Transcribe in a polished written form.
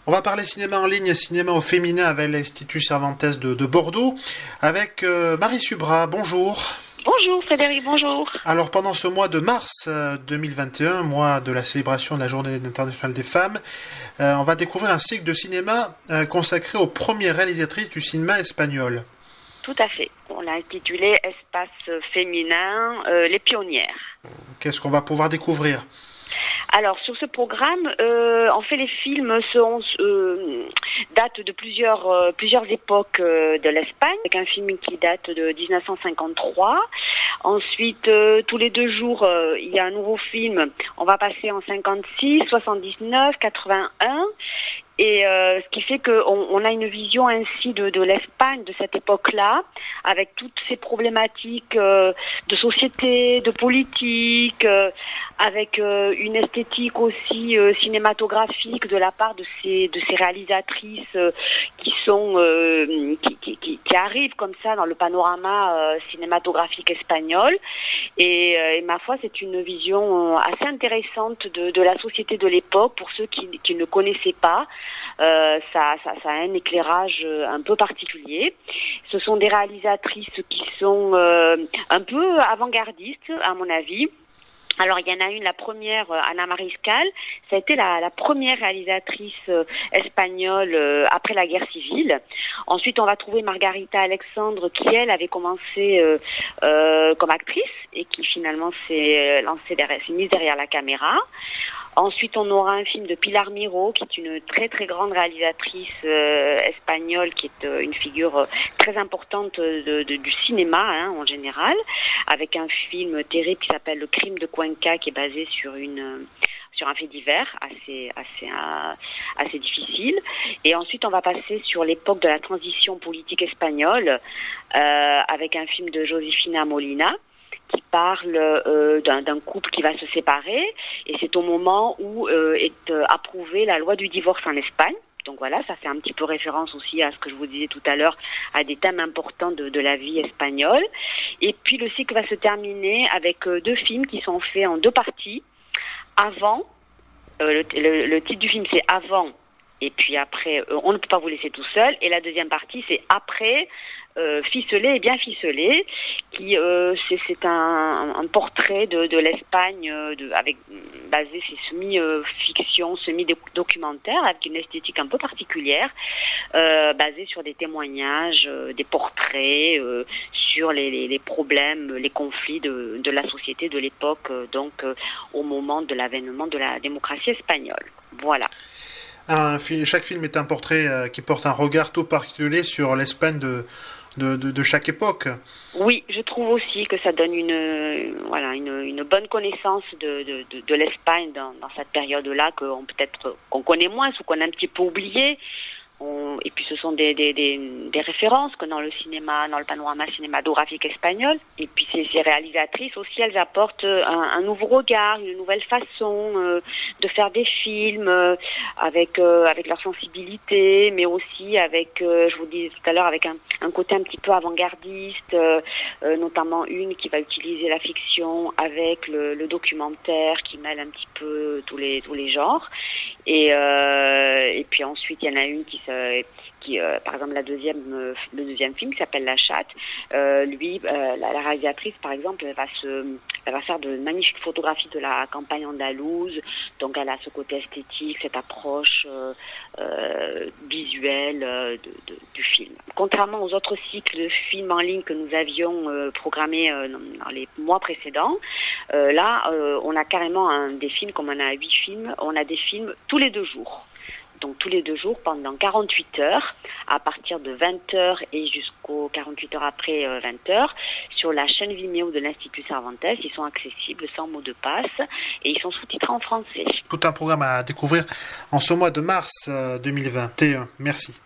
On va parler cinéma en ligne et cinéma au féminin avec l'Institut Cervantes de Bordeaux, avec Marie Subra. Bonjour. Bonjour Frédéric, bonjour. Alors pendant ce mois de mars 2021, mois de la célébration de la Journée internationale des femmes, on va découvrir un cycle de cinéma consacré aux premières réalisatrices du cinéma espagnol. Tout à fait. On l'a intitulé Espace féminin, les pionnières. Qu'est-ce qu'on va pouvoir découvrir ? Alors sur ce programme, en fait les films datent de plusieurs époques de l'Espagne, avec un film qui date de 1953. Ensuite, tous les 2 jours, il y a un nouveau film. On va passer en 56, 79, 81. Et ce qui fait qu'on a une vision ainsi de l'Espagne de cette époque-là, avec toutes ces problématiques de société, de politique, avec une esthétique aussi cinématographique de la part de ces réalisatrices qui arrivent comme ça dans le panorama cinématographique espagnol. Et ma foi, c'est une vision assez intéressante de la société de l'époque pour ceux qui ne connaissaient pas. Ça a un éclairage un peu particulier. Ce sont des réalisatrices qui sont un peu avant-gardistes, à mon avis. Alors, il y en a une, la première, Ana Mariscal, ça a été la première réalisatrice espagnole après la guerre civile. Ensuite, on va trouver Margarita Alexandre, qui, elle, avait commencé comme actrice et qui, finalement, s'est mise derrière la caméra. Ensuite, on aura un film de Pilar Miró, qui est une très très grande réalisatrice espagnole, qui est une figure très importante du cinéma en général, avec un film terrible qui s'appelle Le Crime de Cuenca, qui est basé sur un fait divers assez difficile. Et ensuite, on va passer sur l'époque de la transition politique espagnole, avec un film de Josefina Molina, qui parle d'un couple qui va se séparer, et c'est au moment où est approuvée la loi du divorce en Espagne. Donc voilà, ça fait un petit peu référence aussi à ce que je vous disais tout à l'heure, à des thèmes importants de la vie espagnole. Et puis le cycle va se terminer avec 2 films qui sont faits en 2 parties. Avant, le titre du film c'est Avant, et puis après, On ne peut pas vous laisser tout seul, et la deuxième partie c'est Après, Ficelé et bien ficelé, qui c'est un portrait de l'Espagne basé, c'est semi-fiction, semi-documentaire, avec une esthétique un peu particulière, basée sur des témoignages, des portraits, sur les problèmes, les conflits de la société de l'époque, au moment de l'avènement de la démocratie espagnole. Voilà. Chaque film est un portrait qui porte un regard tout particulier sur l'Espagne de chaque époque. Oui, je trouve aussi que ça donne une bonne connaissance de l'Espagne dans cette période-là qu'on connaît moins ou qu'on a un petit peu oublié. Et puis ce sont des références que dans le cinéma, dans le panorama cinématographique espagnol. Et puis ces réalisatrices aussi, elles apportent un nouveau regard, une nouvelle façon de faire des films avec leur sensibilité, mais aussi avec, je vous disais tout à l'heure, avec un côté un petit peu avant-gardiste, notamment une qui va utiliser la fiction avec le documentaire, qui mêle un petit peu tous les genres. Et puis ensuite, il y en a une qui par exemple, le deuxième film qui s'appelle La Chatte, la réalisatrice, par exemple, elle va faire de magnifiques photographies de la campagne andalouse, donc elle a ce côté esthétique, cette approche visuelle du film. Contrairement aux autres cycles de films en ligne que nous avions programmés dans les mois précédents, là, on a carrément des films, comme on a 8 films, on a des films tous les 2 jours. Donc tous les 2 jours pendant 48 heures, à partir de 20h et jusqu'aux 48 heures après 20h, sur la chaîne Vimeo de l'Institut Cervantes. Ils sont accessibles sans mot de passe et ils sont sous-titrés en français. Tout un programme à découvrir en ce mois de mars 2021. Merci.